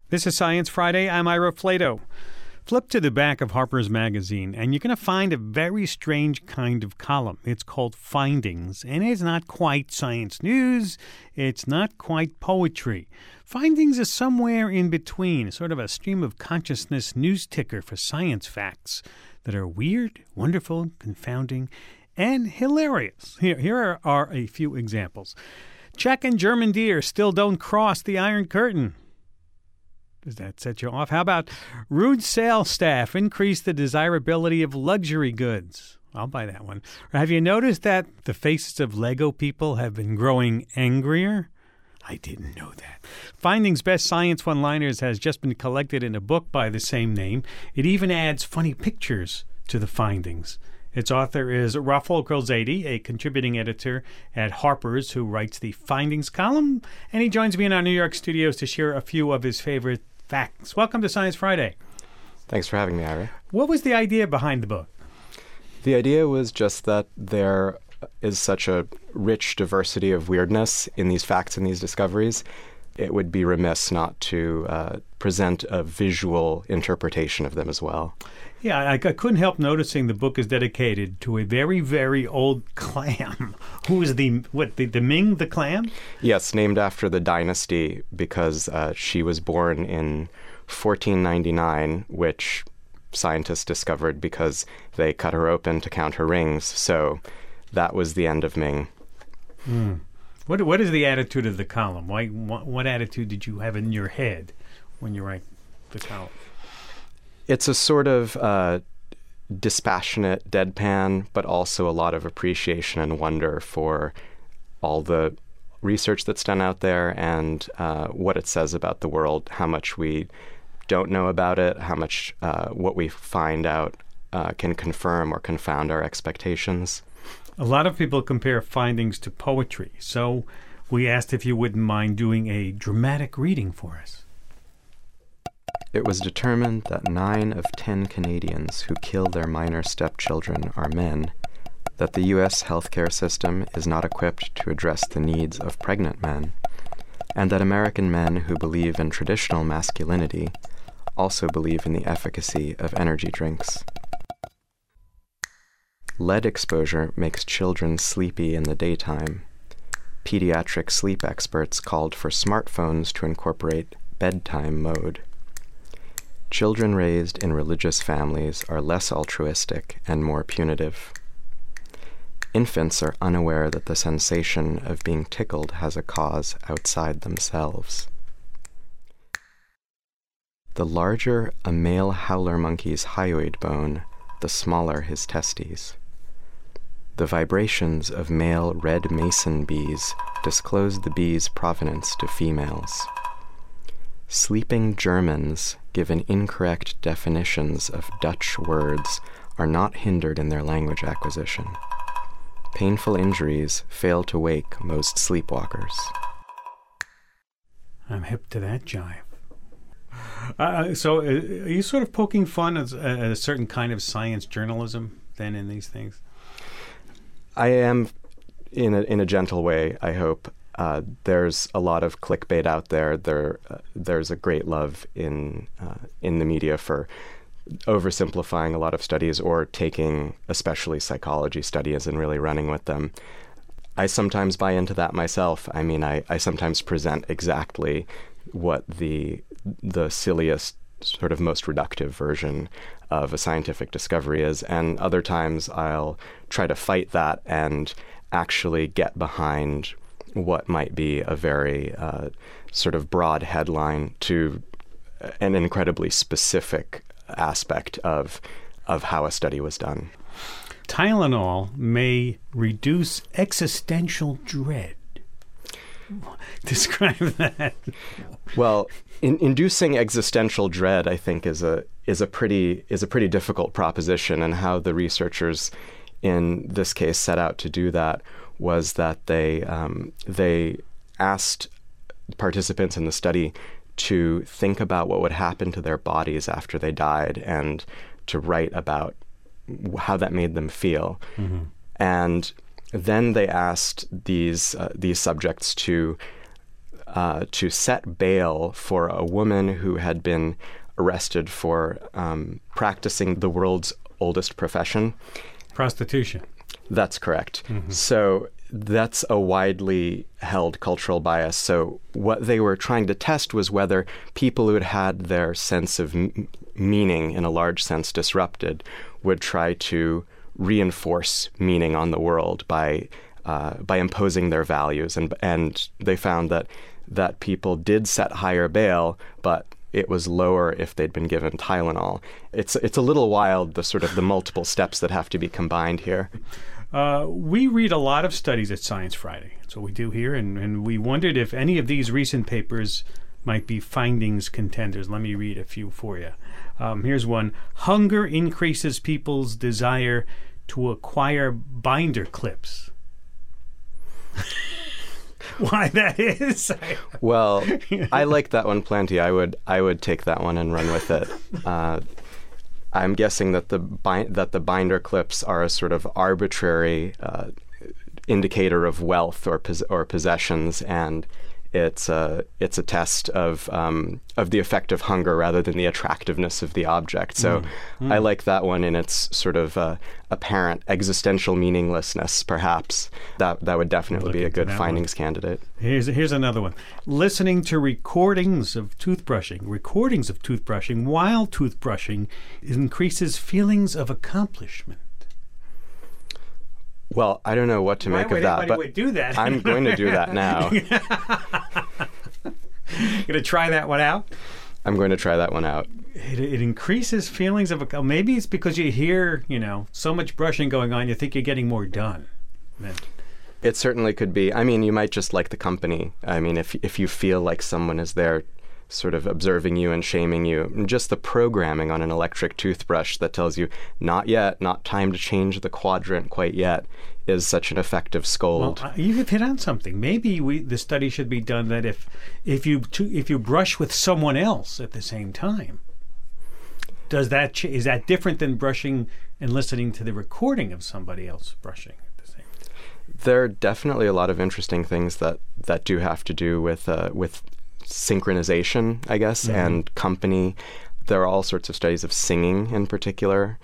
This is Science Friday. I'm Ira Flato. Flip to the back of Harper's Magazine, and you're going to find a very strange kind of column. It's called Findings, and it's not quite science news. It's not quite poetry. Findings is somewhere in between, sort of a stream of consciousness news ticker for science facts that are weird, wonderful, confounding, and hilarious. Here are a few examples. Czech and German deer still don't cross the Iron Curtain. Does that set you off? How about rude sales staff increase the desirability of luxury goods? I'll buy that one. Or have you noticed that the faces of Lego people have been growing angrier? I didn't know that. Findings Best Science One-Liners has just been collected in a book by the same name. It even adds funny pictures to the findings. Its author is Rafal Khulzade, a contributing editor at Harper's who writes the Findings column, and he joins me in our New York studios to share a few of his favorite facts. Welcome to Science Friday. Thanks for having me, Ira. What was the idea behind the book? The idea was just that there is such a rich diversity of weirdness in these facts and these discoveries. It would be remiss not to present a visual interpretation of them as well. Yeah, I couldn't help noticing the book is dedicated to a very, very old clam. Who is the Ming, the clam? Yes, named after the dynasty because she was born in 1499, which scientists discovered because they cut her open to count her rings. So that was the end of Ming. What is the attitude of the column? What attitude did you have in your head when you write the column? It's a sort of dispassionate deadpan, but also a lot of appreciation and wonder for all the research that's done out there and what it says about the world, how much we don't know about it, how much what we find out can confirm or confound our expectations. A lot of people compare findings to poetry, so we asked if you wouldn't mind doing a dramatic reading for us. It was determined that 9 of 10 Canadians who kill their minor stepchildren are men, that the U.S. healthcare system is not equipped to address the needs of pregnant men, and that American men who believe in traditional masculinity also believe in the efficacy of energy drinks. Lead exposure makes children sleepy in the daytime. Pediatric sleep experts called for smartphones to incorporate bedtime mode. Children raised in religious families are less altruistic and more punitive. Infants are unaware that the sensation of being tickled has a cause outside themselves. The larger a male howler monkey's hyoid bone, the smaller his testes. The vibrations of male red mason bees disclose the bee's provenance to females. Sleeping Germans, given incorrect definitions of Dutch words, are not hindered in their language acquisition. Painful injuries fail to wake most sleepwalkers. I'm hip to that jive. So are you sort of poking fun at a certain kind of science journalism then in these things? I am, in a gentle way, I hope. There's a lot of clickbait out there. There's a great love in the media for oversimplifying a lot of studies or taking especially psychology studies and really running with them. I sometimes buy into that myself. I mean, I sometimes present exactly what the silliest, sort of most reductive version of a scientific discovery is, and other times I'll try to fight that and actually get behind what might be a very sort of broad headline to an incredibly specific aspect of how a study was done. Tylenol may reduce existential dread. Describe that. Well, inducing existential dread, I think, is a pretty difficult proposition, and how the researchers in this case set out to do that was that they asked participants in the study to think about what would happen to their bodies after they died and to write about how that made them feel. Mm-hmm. And then they asked these subjects to to set bail for a woman who had been arrested for practicing the world's oldest profession. Prostitution. That's correct. So that's a widely held cultural bias. So what they were trying to test was whether people who had had their sense of meaning in a large sense disrupted would try to reinforce meaning on the world by imposing their values. And they found that people did set higher bail, but it was lower if they'd been given Tylenol. It's a little wild, the multiple steps that have to be combined here. We read a lot of studies at Science Friday. That's what we do here, and we wondered if any of these recent papers might be findings contenders. Let me read a few for you. Here's one. Hunger increases people's desire to acquire binder clips. Why that is? Well, I like that one plenty. I would take that one and run with it. I'm guessing that the binder clips are a sort of arbitrary indicator of wealth or possessions, and it's a test of the effect of hunger rather than the attractiveness of the object. So I like that one in its sort of apparent existential meaninglessness. Perhaps that would definitely be a good findings candidate. Here's another one. Listening to recordings of toothbrushing while toothbrushing increases feelings of accomplishment. Well, I don't know what to make of that, but would do that? I'm going to do that now. Going to try that one out? I'm going to try that one out. It increases feelings of maybe it's because you hear, so much brushing going on, you think you're getting more done. It certainly could be. I mean, you might just like the company. I mean, if you feel like someone is there sort of observing you and shaming you, just the programming on an electric toothbrush that tells you, not yet, not time to change the quadrant quite yet, is such an effective scold. Well, you've hit on something. Maybe the study should be done that if you brush with someone else at the same time, is that different than brushing and listening to the recording of somebody else brushing at the same time? There are definitely a lot of interesting things that do have to do with synchronization, I guess, and company. There are all sorts of studies of singing in particular.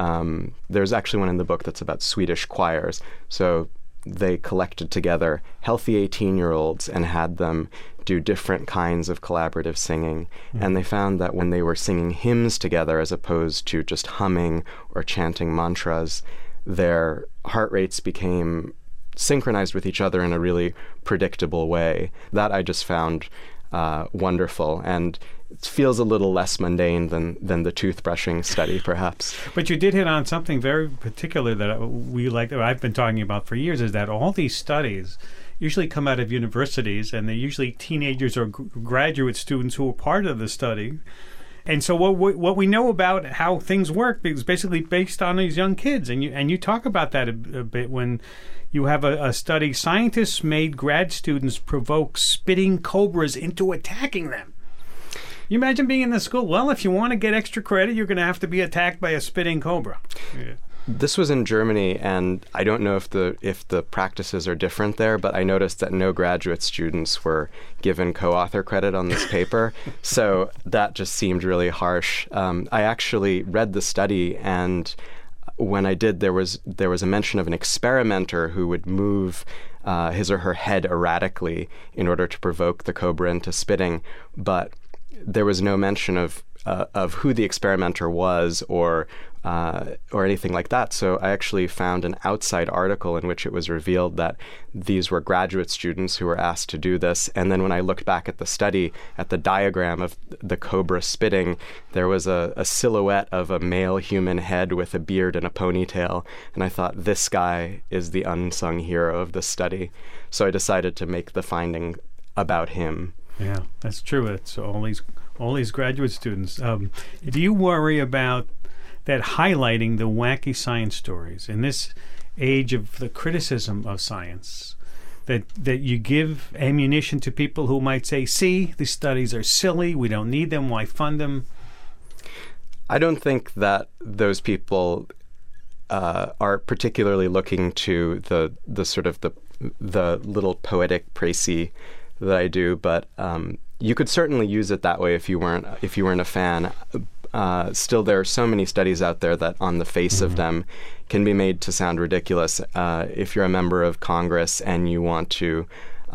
There's actually one in the book that's about Swedish choirs. So they collected together healthy 18-year-olds and had them do different kinds of collaborative singing. And they found that when they were singing hymns together as opposed to just humming or chanting mantras, their heart rates became synchronized with each other in a really predictable way. That I just found wonderful, and it feels a little less mundane than the toothbrushing study, perhaps. But you did hit on something very particular that I've been talking about for years, is that all these studies usually come out of universities, and they're usually teenagers or graduate students who are part of the study. And so what we know about how things work is basically based on these young kids, and you talk about that a bit when you have a study. Scientists made grad students provoke spitting cobras into attacking them. You imagine being in the school. Well, if you want to get extra credit, you're going to have to be attacked by a spitting cobra. Yeah. This was in Germany, and I don't know if the practices are different there, but I noticed that no graduate students were given co-author credit on this paper. So that just seemed really harsh. I actually read the study, and when I did, there was a mention of an experimenter who would move his or her head erratically in order to provoke the cobra into spitting, but there was no mention of who the experimenter was or anything like that. So I actually found an outside article in which it was revealed that these were graduate students who were asked to do this. And then when I looked back at the study, at the diagram of the cobra spitting, there was a silhouette of a male human head with a beard and a ponytail. And I thought, this guy is the unsung hero of the study. So I decided to make the finding about him. Yeah, that's true. It's all these graduate students. Do you worry about that highlighting the wacky science stories in this age of the criticism of science, that you give ammunition to people who might say, see, these studies are silly, we don't need them, why fund them? I don't think that those people are particularly looking to the sort of the little poetic précis that I do, but you could certainly use it that way if you weren't a fan. Still, there are so many studies out there that on the face of them can be made to sound ridiculous. If you're a member of Congress and you want to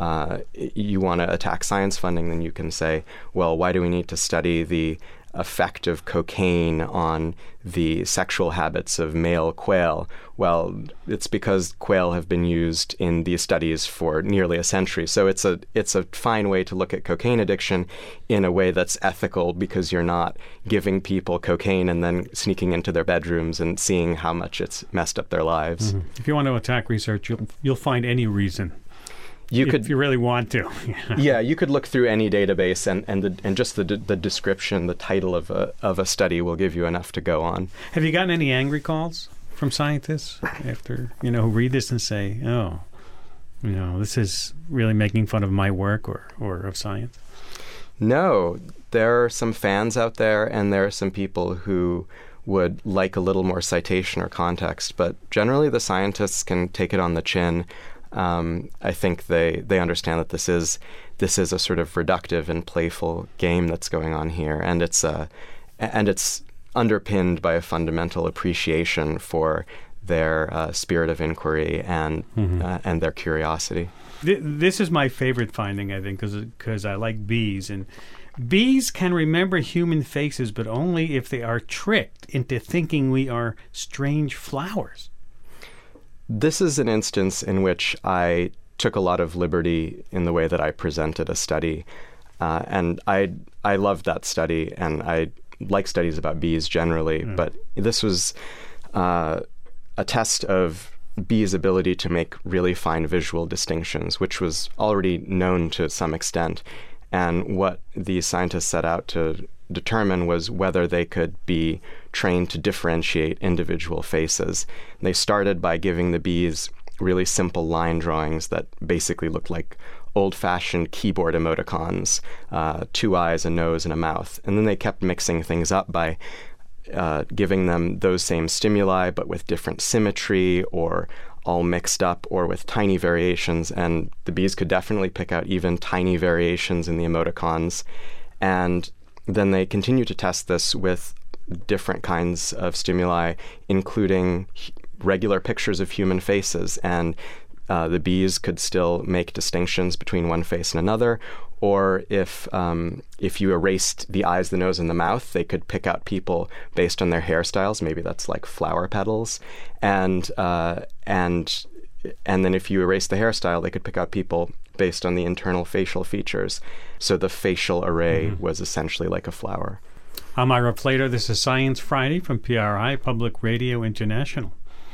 attack science funding, then you can say, well, why do we need to study the effect of cocaine on the sexual habits of male quail? Well, it's because quail have been used in these studies for nearly a century. So it's a fine way to look at cocaine addiction in a way that's ethical, because you're not giving people cocaine and then sneaking into their bedrooms and seeing how much it's messed up their lives. If you want to attack research, you'll find any reason. If you really want to. Yeah, you could look through any database, and just the description, the title of a study will give you enough to go on. Have you gotten any angry calls from scientists after, who read this and say, oh, this is really making fun of my work or of science? No, there are some fans out there, and there are some people who would like a little more citation or context, but generally the scientists can take it on the chin. I think they understand that this is a sort of reductive and playful game that's going on here, and it's underpinned by a fundamental appreciation for their spirit of inquiry and their curiosity. This is my favorite finding, I think, because I like bees, and bees can remember human faces, but only if they are tricked into thinking we are strange flowers. This is an instance in which I took a lot of liberty in the way that I presented a study. And I loved that study, and I like studies about bees generally, but this was a test of bees' ability to make really fine visual distinctions, which was already known to some extent. And what the scientists set out to determine was whether they could be trained to differentiate individual faces. They started by giving the bees really simple line drawings that basically looked like old-fashioned keyboard emoticons, 2 eyes, a nose, and a mouth. And then they kept mixing things up by giving them those same stimuli, but with different symmetry, or all mixed up, or with tiny variations. And the bees could definitely pick out even tiny variations in the emoticons. And then they continue to test this with different kinds of stimuli, including regular pictures of human faces. And the bees could still make distinctions between one face and another. Or if you erased the eyes, the nose, and the mouth, they could pick out people based on their hairstyles. Maybe that's like flower petals. And then if you erase the hairstyle, they could pick out people based on the internal facial features. So the facial array was essentially like a flower. I'm Ira Plater. This is Science Friday from PRI, Public Radio International.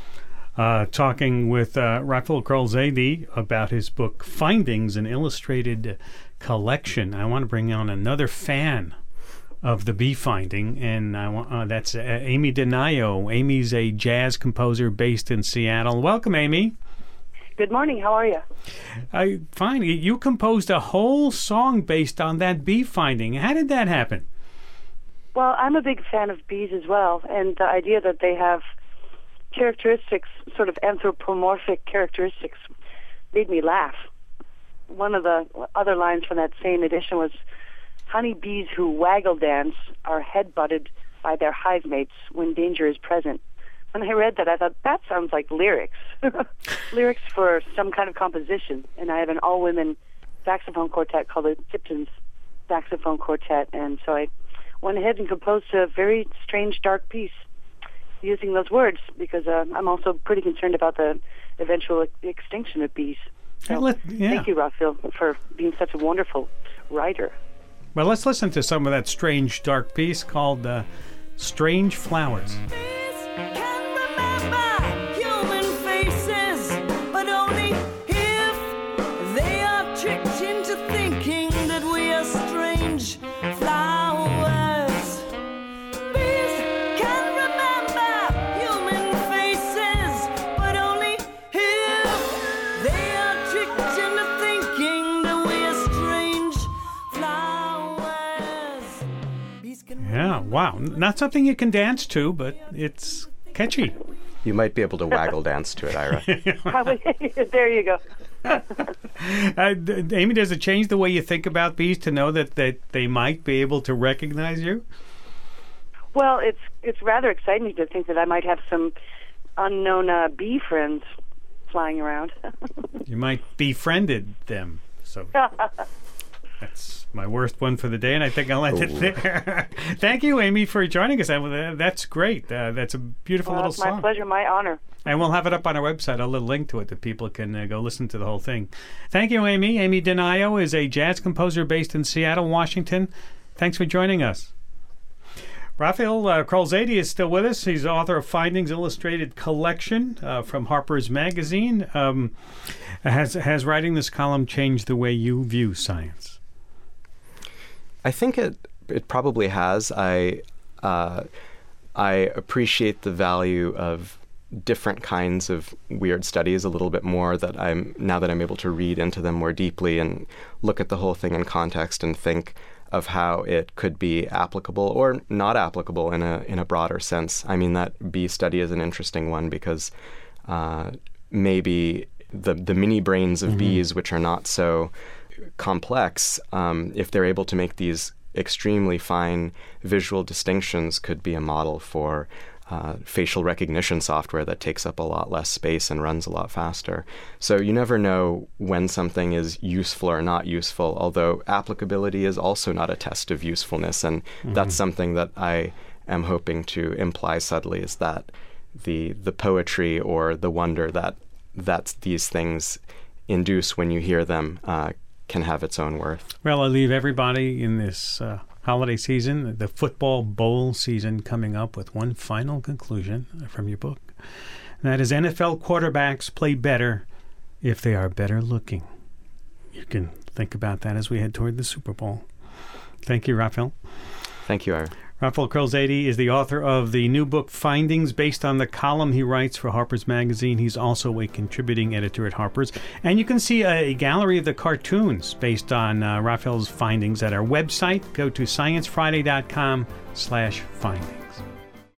Talking with Raphael Krol-Zaidi about his book, Findings, an Illustrated Collection. I want to bring on another fan of the bee finding, and that's Amy Donaio. Amy's a jazz composer based in Seattle. Welcome, Amy. Good morning. How are you? Fine. You composed a whole song based on that bee finding. How did that happen? Well, I'm a big fan of bees as well, and the idea that they have characteristics, sort of anthropomorphic characteristics, made me laugh. One of the other lines from that same edition was, "Honeybees who waggle dance are head-butted by their hive mates when danger is present." When I read that, I thought, that sounds like lyrics. Lyrics for some kind of composition. And I have an all-women saxophone quartet called the Tipton's Saxophone Quartet, and so I went ahead and composed a very strange, dark piece using those words, because I'm also pretty concerned about the eventual extinction of bees. So thank you, Raphael, for being such a wonderful writer. Well, let's listen to some of that strange, dark piece called Strange Flowers. Yeah, wow. Not something you can dance to, but it's catchy. You might be able to waggle dance to it, Ira. There you go. Amy, does it change the way you think about bees to know that they might be able to recognize you? Well, it's rather exciting to think that I might have some unknown bee friends flying around. You might befriended them. So that's my worst one for the day, and I think I'll end it there. Thank you, Amy, for joining us. That's great. That's a beautiful little song. My pleasure, my honor. And we'll have it up on our website. I'll link to it that people can go listen to the whole thing. Thank you, Amy. Amy Donaio is a jazz composer based in Seattle, Washington. Thanks for joining us. Raphael Krolzady is still with us. He's author of Findings Illustrated Collection from Harper's Magazine. Has writing this column changed the way you view science? I think it probably has. I appreciate the value of different kinds of weird studies a little bit more now that I'm able to read into them more deeply and look at the whole thing in context and think of how it could be applicable or not applicable in a broader sense. I mean, that bee study is an interesting one because maybe the mini brains of bees, which are not so complex, if they're able to make these extremely fine visual distinctions, could be a model for facial recognition software that takes up a lot less space and runs a lot faster. So you never know when something is useful or not useful, although applicability is also not a test of usefulness. And that's something that I am hoping to imply subtly, is that the poetry or the wonder that these things induce when you hear them can have its own worth. Well, I leave everybody in this holiday season, the football bowl season coming up, with one final conclusion from your book. And that is, NFL quarterbacks play better if they are better looking. You can think about that as we head toward the Super Bowl. Thank you, Raphael. Thank you, Ira. Raphael Krolzady is the author of the new book, Findings, based on the column he writes for Harper's Magazine. He's also a contributing editor at Harper's. And you can see a gallery of the cartoons based on Raphael's findings at our website. Go to sciencefriday.com/findings.